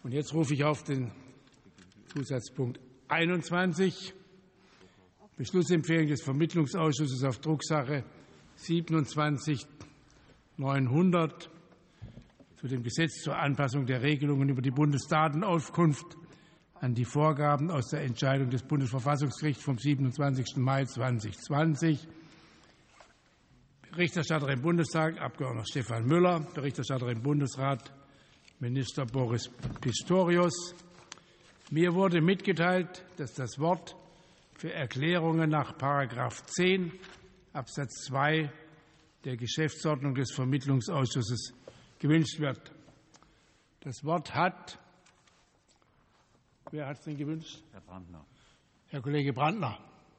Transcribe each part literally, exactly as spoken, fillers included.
Und jetzt rufe ich auf den Zusatzpunkt einundzwanzig, Beschlussempfehlung des Vermittlungsausschusses auf Drucksache siebenundzwanzig neunhundert zu dem Gesetz zur Anpassung der Regelungen über die Bundesdatenauskunft an die Vorgaben aus der Entscheidung des Bundesverfassungsgerichts vom siebenundzwanzigsten Mai zweitausendzwanzig. Berichterstatter im Bundestag Abg. Stefan Müller, Berichterstatter im Bundesrat Minister Boris Pistorius. Mir wurde mitgeteilt, dass das Wort für Erklärungen nach § zehn Absatz zwei der Geschäftsordnung des Vermittlungsausschusses gewünscht wird. Das Wort hat Wer hat es denn gewünscht? Herr Brandner. Herr Kollege Brandner.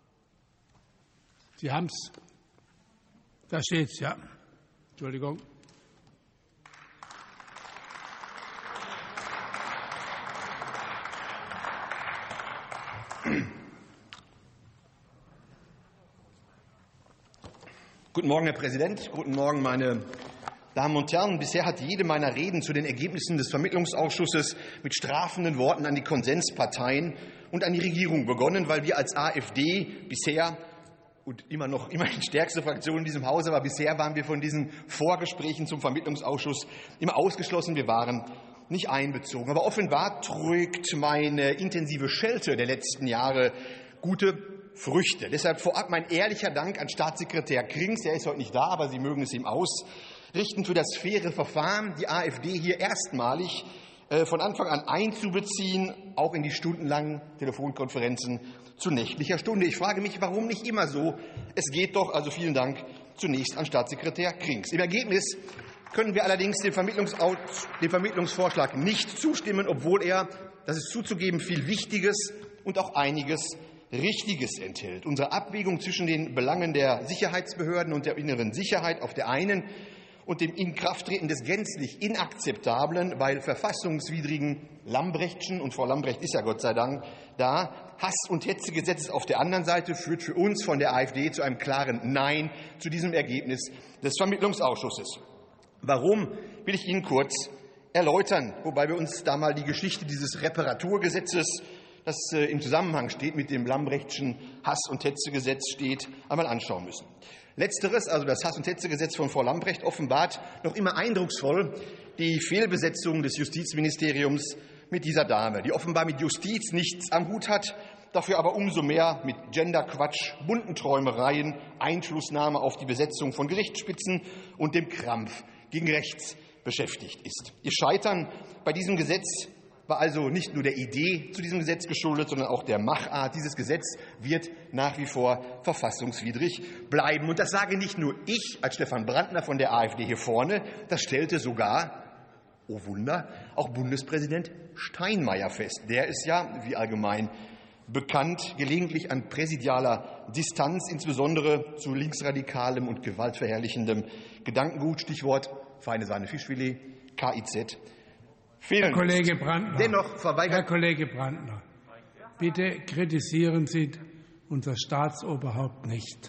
Sie haben es. Da steht es, ja. Entschuldigung. Guten Morgen, Herr Präsident. Guten Morgen, meine Damen und Herren. Bisher hat jede meiner Reden zu den Ergebnissen des Vermittlungsausschusses mit strafenden Worten an die Konsensparteien und an die Regierung begonnen, weil wir als AfD bisher und immer noch immerhin stärkste Fraktion in diesem Hause, aber bisher waren wir von diesen Vorgesprächen zum Vermittlungsausschuss immer ausgeschlossen. Wir waren nicht einbezogen. Aber offenbar trägt meine intensive Schelte der letzten Jahre gute Früchte. Deshalb vorab mein ehrlicher Dank an Staatssekretär Krings. Er ist heute nicht da, aber Sie mögen es ihm ausrichten für das faire Verfahren, die AfD hier erstmalig von Anfang an einzubeziehen, auch in die stundenlangen Telefonkonferenzen zu nächtlicher Stunde. Ich frage mich, warum nicht immer so? Es geht doch. Also vielen Dank zunächst an Staatssekretär Krings. Im Ergebnis können wir allerdings dem Vermittlungsvorschlag nicht zustimmen, obwohl er, das ist zuzugeben, viel Wichtiges und auch einiges Richtiges enthält. Unsere Abwägung zwischen den Belangen der Sicherheitsbehörden und der inneren Sicherheit auf der einen und dem Inkrafttreten des gänzlich inakzeptablen, weil verfassungswidrigen Lambrechtschen, und Frau Lambrecht ist ja Gott sei Dank da, Hass- und Hetzegesetzes auf der anderen Seite führt für uns von der AfD zu einem klaren Nein zu diesem Ergebnis des Vermittlungsausschusses. Warum, will ich Ihnen kurz erläutern, wobei wir uns da mal die Geschichte dieses Reparaturgesetzes, das im Zusammenhang steht mit dem Lambrechtschen Hass- und Hetzegesetz steht, einmal anschauen müssen. Letzteres, also das Hass- und Hetzegesetz von Frau Lambrecht, offenbart noch immer eindrucksvoll die Fehlbesetzung des Justizministeriums mit dieser Dame, die offenbar mit Justiz nichts am Hut hat, dafür aber umso mehr mit Genderquatsch, bunten Träumereien, Einflussnahme auf die Besetzung von Gerichtsspitzen und dem Krampf gegen rechts beschäftigt ist. Ihr Scheitern bei diesem Gesetz war also nicht nur der Idee zu diesem Gesetz geschuldet, sondern auch der Machart. Dieses Gesetz wird nach wie vor verfassungswidrig bleiben. Und das sage nicht nur ich als Stefan Brandner von der AfD hier vorne, das stellte sogar, oh Wunder, auch Bundespräsident Steinmeier fest. Der ist ja, wie allgemein bekannt, gelegentlich an präsidialer Distanz, insbesondere zu linksradikalem und gewaltverherrlichendem Gedankengut, Stichwort feine Sahne Fischfilet, K I Z. Herr Kollege Brandner, Dennoch verweigert Herr Kollege Brandner, bitte kritisieren Sie unser Staatsoberhaupt nicht.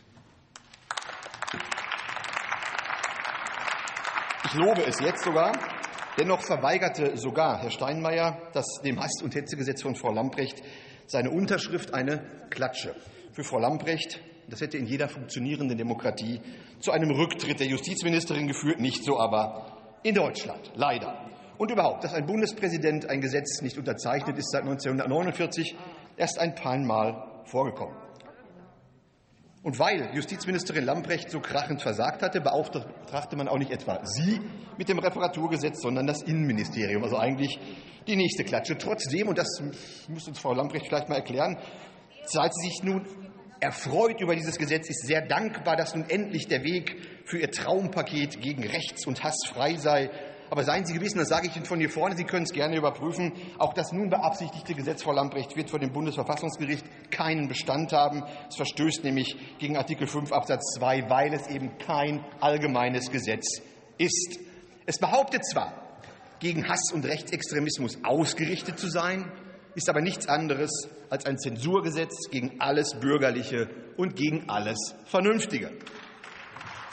Ich lobe es jetzt sogar. Dennoch verweigerte sogar Herr Steinmeier das dem Hass- und Hetzegesetz von Frau Lambrecht seine Unterschrift, eine Klatsche. Für Frau Lambrecht, das hätte in jeder funktionierenden Demokratie zu einem Rücktritt der Justizministerin geführt, nicht so aber in Deutschland, leider. Und überhaupt, dass ein Bundespräsident ein Gesetz nicht unterzeichnet, ist seit neunzehnhundertneunundvierzig erst ein paar Mal vorgekommen. Und weil Justizministerin Lambrecht so krachend versagt hatte, beauftragte man auch nicht etwa sie mit dem Reparaturgesetz, sondern das Innenministerium, also eigentlich die nächste Klatsche. Trotzdem, und das muss uns Frau Lambrecht vielleicht mal erklären, zeigt sie sich nun erfreut über dieses Gesetz, ist sehr dankbar, dass nun endlich der Weg für ihr Traumpaket gegen Rechts und Hass frei sei. Aber seien Sie gewiss, das sage ich Ihnen von hier vorne, Sie können es gerne überprüfen, auch das nun beabsichtigte Gesetz, Frau Lambrecht, wird vor dem Bundesverfassungsgericht keinen Bestand haben. Es verstößt nämlich gegen Artikel fünf Absatz zwei, weil es eben kein allgemeines Gesetz ist. Es behauptet zwar, gegen Hass und Rechtsextremismus ausgerichtet zu sein, ist aber nichts anderes als ein Zensurgesetz gegen alles Bürgerliche und gegen alles Vernünftige.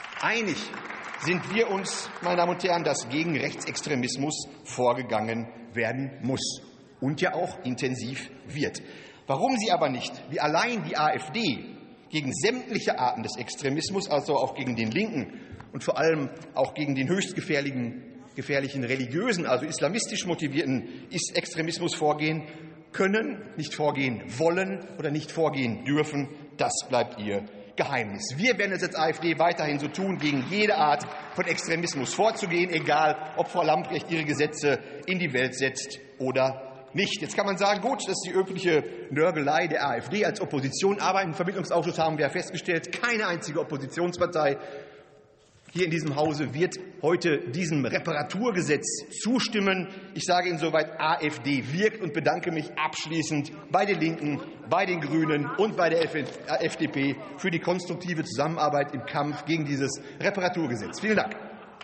Einig sind wir uns, meine Damen und Herren, dass gegen Rechtsextremismus vorgegangen werden muss und ja auch intensiv wird. Warum sie aber nicht, wie allein die AfD, gegen sämtliche Arten des Extremismus, also auch gegen den linken und vor allem auch gegen den höchst gefährlichen, gefährlichen religiösen, also islamistisch motivierten Extremismus vorgehen können, nicht vorgehen wollen oder nicht vorgehen dürfen, das bleibt ihr Geheimnis. Wir werden es als AfD weiterhin so tun, gegen jede Art von Extremismus vorzugehen, egal ob Frau Lambrecht ihre Gesetze in die Welt setzt oder nicht. Jetzt kann man sagen, gut, das ist die übliche Nörgelei der AfD als Opposition, aber im Vermittlungsausschuss haben wir festgestellt, keine einzige Oppositionspartei hier in diesem Hause wird heute diesem Reparaturgesetz zustimmen. Ich sage insoweit, AfD wirkt und bedanke mich abschließend bei den Linken, bei den Grünen und bei der F D P für die konstruktive Zusammenarbeit im Kampf gegen dieses Reparaturgesetz. Vielen Dank.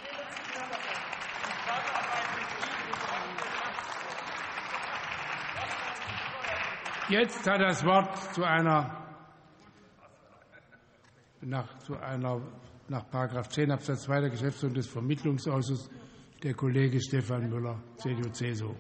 Jetzt hat das Wort zu einer, nach, zu einer, nach Paragraph zehn Absatz zwei der Geschäftsordnung des Vermittlungsausschusses der Kollege Stefan Müller, C D U C S U.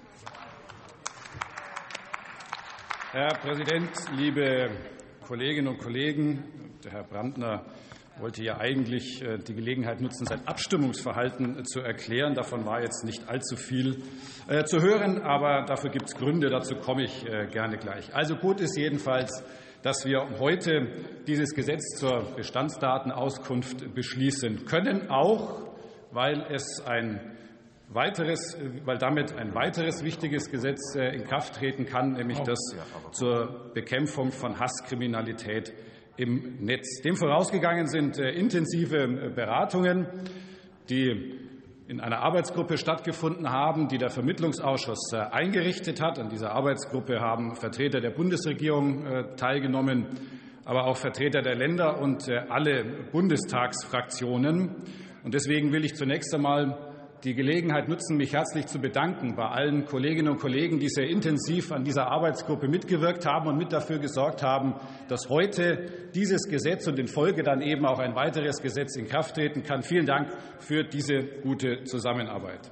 Herr Präsident, liebe Kolleginnen und Kollegen! Der Herr Brandner wollte ja eigentlich die Gelegenheit nutzen, sein Abstimmungsverhalten zu erklären. Davon war jetzt nicht allzu viel zu hören, aber dafür gibt es Gründe. Dazu komme ich gerne gleich. Also gut ist jedenfalls, dass wir heute dieses Gesetz zur Bestandsdatenauskunft beschließen können, auch weil es ein weiteres, weil damit ein weiteres wichtiges Gesetz in Kraft treten kann, nämlich das zur Bekämpfung von Hasskriminalität im Netz. Dem vorausgegangen sind intensive Beratungen, die in einer Arbeitsgruppe stattgefunden haben, die der Vermittlungsausschuss eingerichtet hat. An dieser Arbeitsgruppe haben Vertreter der Bundesregierung teilgenommen, aber auch Vertreter der Länder und alle Bundestagsfraktionen. Und deswegen will ich zunächst einmal die Gelegenheit nutzen, mich herzlich zu bedanken bei allen Kolleginnen und Kollegen, die sehr intensiv an dieser Arbeitsgruppe mitgewirkt haben und mit dafür gesorgt haben, dass heute dieses Gesetz und in Folge dann eben auch ein weiteres Gesetz in Kraft treten kann. Vielen Dank für diese gute Zusammenarbeit.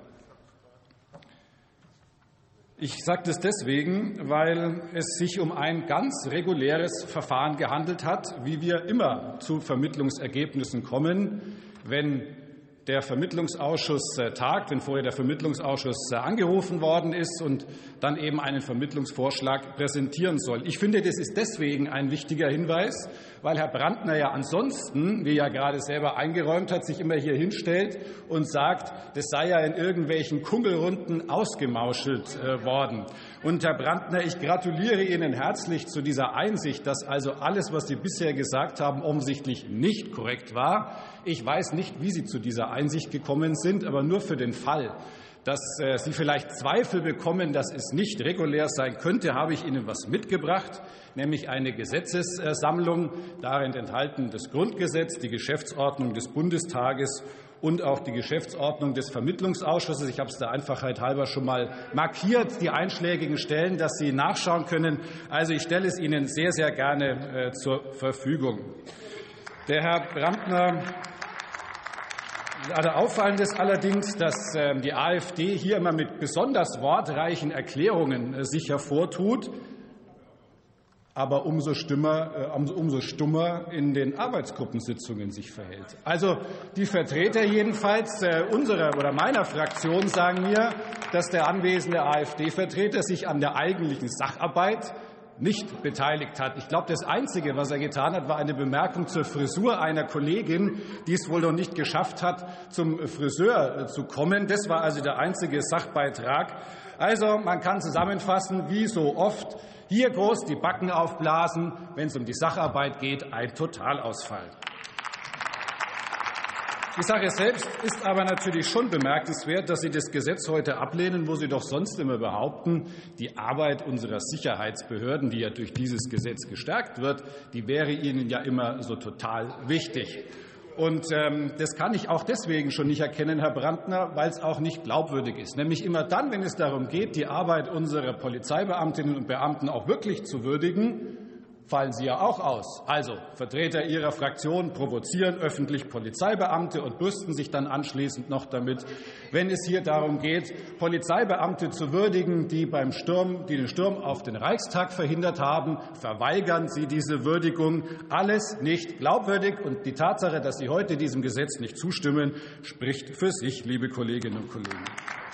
Ich sage das deswegen, weil es sich um ein ganz reguläres Verfahren gehandelt hat, wie wir immer zu Vermittlungsergebnissen kommen, wenn der Vermittlungsausschuss tagt, wenn vorher der Vermittlungsausschuss angerufen worden ist und dann eben einen Vermittlungsvorschlag präsentieren soll. Ich finde, das ist deswegen ein wichtiger Hinweis, weil Herr Brandner ja ansonsten, wie er gerade selber eingeräumt hat, sich immer hier hinstellt und sagt, das sei ja in irgendwelchen Kungelrunden ausgemauschelt worden. Und Herr Brandner, ich gratuliere Ihnen herzlich zu dieser Einsicht, dass also alles, was Sie bisher gesagt haben, offensichtlich nicht korrekt war. Ich weiß nicht, wie Sie zu dieser Einsicht gekommen sind, aber nur für den Fall, dass Sie vielleicht Zweifel bekommen, dass es nicht regulär sein könnte, habe ich Ihnen was mitgebracht, nämlich eine Gesetzessammlung, darin enthalten das Grundgesetz, die Geschäftsordnung des Bundestages und auch die Geschäftsordnung des Vermittlungsausschusses. Ich habe es der Einfachheit halber schon mal markiert, die einschlägigen Stellen, dass Sie nachschauen können. Also ich stelle es Ihnen sehr, sehr gerne äh, zur Verfügung. Der Herr Brandner Auffallend ist allerdings, dass die AfD hier immer mit besonders wortreichen Erklärungen sich hervortut, aber umso stummer, umso stummer in den Arbeitsgruppensitzungen sich verhält. Also die Vertreter jedenfalls unserer oder meiner Fraktion sagen mir, dass der anwesende AfD-Vertreter sich an der eigentlichen Sacharbeit nicht beteiligt hat. Ich glaube, das Einzige, was er getan hat, war eine Bemerkung zur Frisur einer Kollegin, die es wohl noch nicht geschafft hat, zum Friseur zu kommen. Das war also der einzige Sachbeitrag. Also man kann zusammenfassen, wie so oft, hier groß die Backen aufblasen, wenn es um die Sacharbeit geht, ein Totalausfall. Die Sache selbst ist aber natürlich schon bemerkenswert, dass Sie das Gesetz heute ablehnen, wo Sie doch sonst immer behaupten, die Arbeit unserer Sicherheitsbehörden, die ja durch dieses Gesetz gestärkt wird, die wäre Ihnen ja immer so total wichtig. Und ähm, das kann ich auch deswegen schon nicht erkennen, Herr Brandner, weil es auch nicht glaubwürdig ist. Nämlich immer dann, wenn es darum geht, die Arbeit unserer Polizeibeamtinnen und Beamten auch wirklich zu würdigen, fallen Sie ja auch aus. Also Vertreter Ihrer Fraktion provozieren öffentlich Polizeibeamte und brüsten sich dann anschließend noch damit, wenn es hier darum geht, Polizeibeamte zu würdigen, die beim Sturm, die den Sturm auf den Reichstag verhindert haben, verweigern Sie diese Würdigung. Alles nicht glaubwürdig. Und die Tatsache, dass Sie heute diesem Gesetz nicht zustimmen, spricht für sich, liebe Kolleginnen und Kollegen.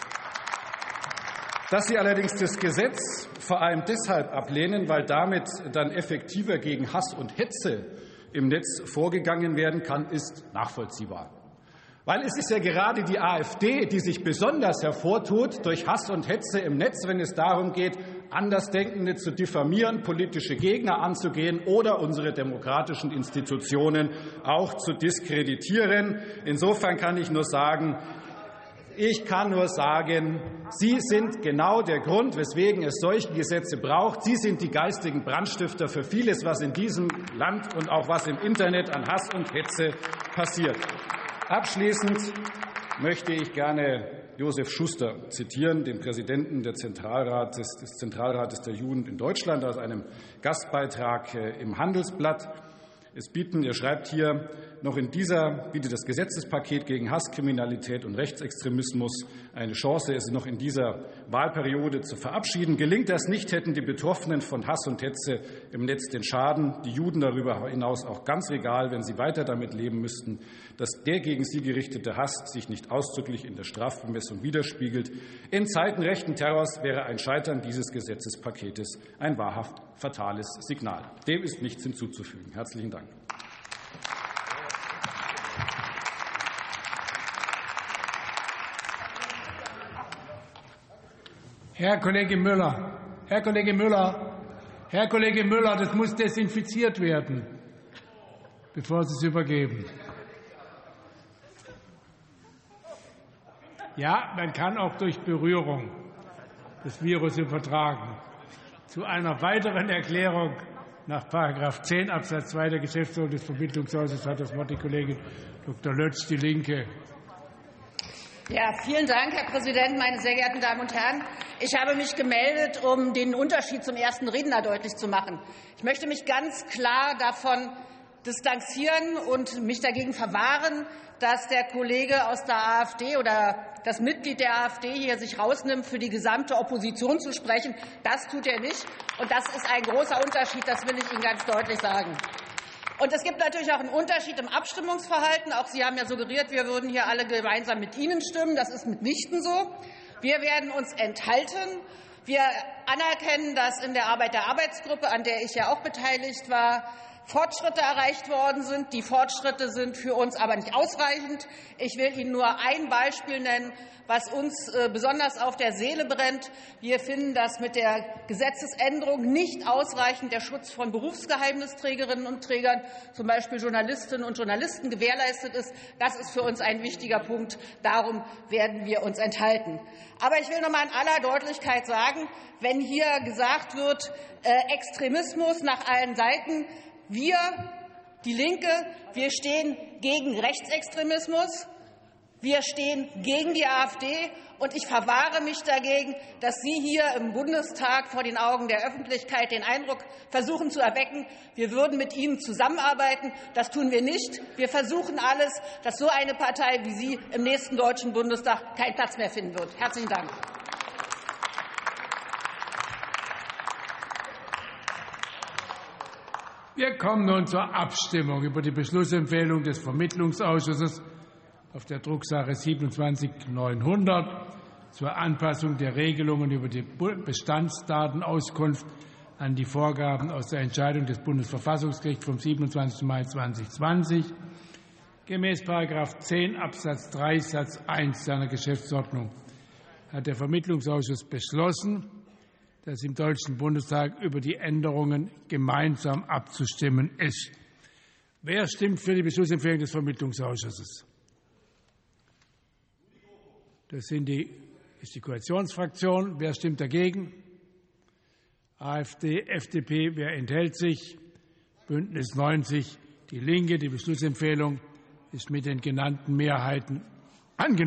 Dass Sie allerdings das Gesetz vor allem deshalb ablehnen, weil damit dann effektiver gegen Hass und Hetze im Netz vorgegangen werden kann, ist nachvollziehbar. Weil es ist ja gerade die AfD, die sich besonders hervortut durch Hass und Hetze im Netz, wenn es darum geht, Andersdenkende zu diffamieren, politische Gegner anzugehen oder unsere demokratischen Institutionen auch zu diskreditieren. Insofern kann ich nur sagen, Ich kann nur sagen, Sie sind genau der Grund, weswegen es solche Gesetze braucht. Sie sind die geistigen Brandstifter für vieles, was in diesem Land und auch was im Internet an Hass und Hetze passiert. Abschließend möchte ich gerne Josef Schuster zitieren, den Präsidenten des Zentralrates, des Zentralrates der Jugend in Deutschland, aus einem Gastbeitrag im Handelsblatt. Es bieten, er schreibt hier, noch in dieser bietet das Gesetzespaket gegen Hasskriminalität und Rechtsextremismus eine Chance, es noch in dieser Wahlperiode zu verabschieden. Gelingt das nicht, hätten die Betroffenen von Hass und Hetze im Netz den Schaden, die Juden darüber hinaus auch ganz egal, wenn sie weiter damit leben müssten, dass der gegen sie gerichtete Hass sich nicht ausdrücklich in der Strafbemessung widerspiegelt. In Zeiten rechten Terrors wäre ein Scheitern dieses Gesetzespaketes ein wahrhaft fatales Signal. Dem ist nichts hinzuzufügen. Herzlichen Dank. Herr Kollege Müller, Herr Kollege Müller, Herr Kollege Müller, das muss desinfiziert werden, bevor Sie es übergeben. Ja, man kann auch durch Berührung das Virus übertragen. Zu einer weiteren Erklärung nach Paragraph zehn Absatz zwei der Geschäftsordnung des Vermittlungsausschusses hat das Wort die Kollegin Doktor Lötsch, Die Linke. Ja, vielen Dank, Herr Präsident, meine sehr geehrten Damen und Herren. Ich habe mich gemeldet, um den Unterschied zum ersten Redner deutlich zu machen. Ich möchte mich ganz klar davon distanzieren und mich dagegen verwahren, dass der Kollege aus der AfD oder das Mitglied der AfD hier sich rausnimmt, für die gesamte Opposition zu sprechen. Das tut er nicht. Und das ist ein großer Unterschied. Das will ich Ihnen ganz deutlich sagen. Und es gibt natürlich auch einen Unterschied im Abstimmungsverhalten. Auch Sie haben ja suggeriert, wir würden hier alle gemeinsam mit Ihnen stimmen. Das ist mitnichten so. Wir werden uns enthalten. Wir anerkennen, dass in der Arbeit der Arbeitsgruppe, an der ich ja auch beteiligt war, Fortschritte erreicht worden sind. Die Fortschritte sind für uns aber nicht ausreichend. Ich will Ihnen nur ein Beispiel nennen, was uns besonders auf der Seele brennt. Wir finden, dass mit der Gesetzesänderung nicht ausreichend der Schutz von Berufsgeheimnisträgerinnen und Trägern, zum Beispiel Journalistinnen und Journalisten, gewährleistet ist. Das ist für uns ein wichtiger Punkt. Darum werden wir uns enthalten. Aber ich will noch mal in aller Deutlichkeit sagen, wenn hier gesagt wird, Extremismus nach allen Seiten, wir, die Linke, wir stehen gegen Rechtsextremismus. Wir stehen gegen die AfD, und ich verwahre mich dagegen, dass Sie hier im Bundestag vor den Augen der Öffentlichkeit den Eindruck versuchen zu erwecken, wir würden mit Ihnen zusammenarbeiten. Das tun wir nicht. Wir versuchen alles, dass so eine Partei wie Sie im nächsten Deutschen Bundestag keinen Platz mehr finden wird. Herzlichen Dank. Wir kommen nun zur Abstimmung über die Beschlussempfehlung des Vermittlungsausschusses auf der Drucksache siebenundzwanzig neunhundert zur Anpassung der Regelungen über die Bestandsdatenauskunft an die Vorgaben aus der Entscheidung des Bundesverfassungsgerichts vom siebenundzwanzigsten Mai zweitausendzwanzig. Gemäß Paragraph zehn Absatz drei Satz eins seiner Geschäftsordnung hat der Vermittlungsausschuss beschlossen, dass im Deutschen Bundestag über die Änderungen gemeinsam abzustimmen ist. Wer stimmt für die Beschlussempfehlung des Vermittlungsausschusses? Das sind die, ist die Koalitionsfraktion. Wer stimmt dagegen? AfD, F D P. Wer enthält sich? Bündnis neunzig, Die Linke. Die Beschlussempfehlung ist mit den genannten Mehrheiten angenommen.